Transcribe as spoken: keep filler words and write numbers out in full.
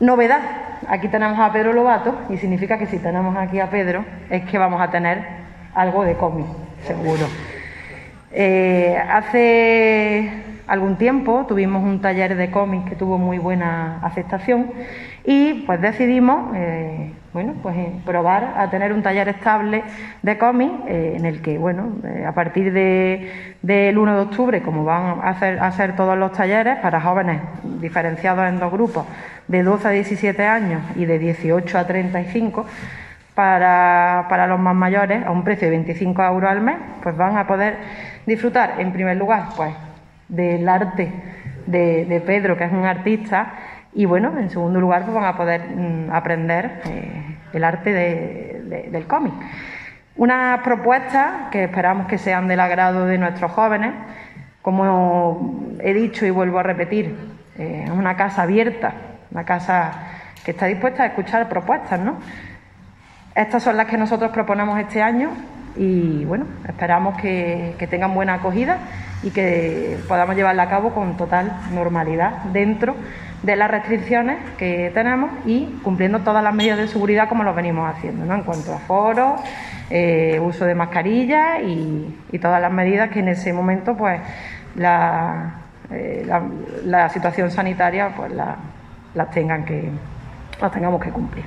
Novedad, aquí tenemos a Pedro Lobato y significa que si tenemos aquí a Pedro es que vamos a tener algo de cómic, seguro. Eh, hace algún tiempo tuvimos un taller de cómic que tuvo muy buena aceptación y pues decidimos eh, bueno, pues, eh, probar a tener un taller estable de cómic eh, en el que, bueno, eh, a partir de, del uno de octubre, como van a hacer, a ser todos los talleres para jóvenes diferenciados en dos grupos de doce a diecisiete años y de dieciocho a treinta y cinco, Para, para los más mayores, a un precio de veinticinco euros al mes, pues van a poder disfrutar, en primer lugar, pues del arte de, de Pedro, que es un artista, y bueno, en segundo lugar, pues van a poder mm, aprender eh, el arte de, de, del cómic. Unas propuestas que esperamos que sean del agrado de nuestros jóvenes. Como he dicho y vuelvo a repetir, eh, es una casa abierta, una casa que está dispuesta a escuchar propuestas, ¿no? Estas son las que nosotros proponemos este año y, bueno, esperamos que, que tengan buena acogida y que podamos llevarla a cabo con total normalidad dentro de las restricciones que tenemos y cumpliendo todas las medidas de seguridad como lo venimos haciendo, ¿no? En cuanto a aforo, eh, uso de mascarilla y, y todas las medidas que en ese momento, pues, la, eh, la, la situación sanitaria, pues, la, las tengan que, las tengamos que cumplir.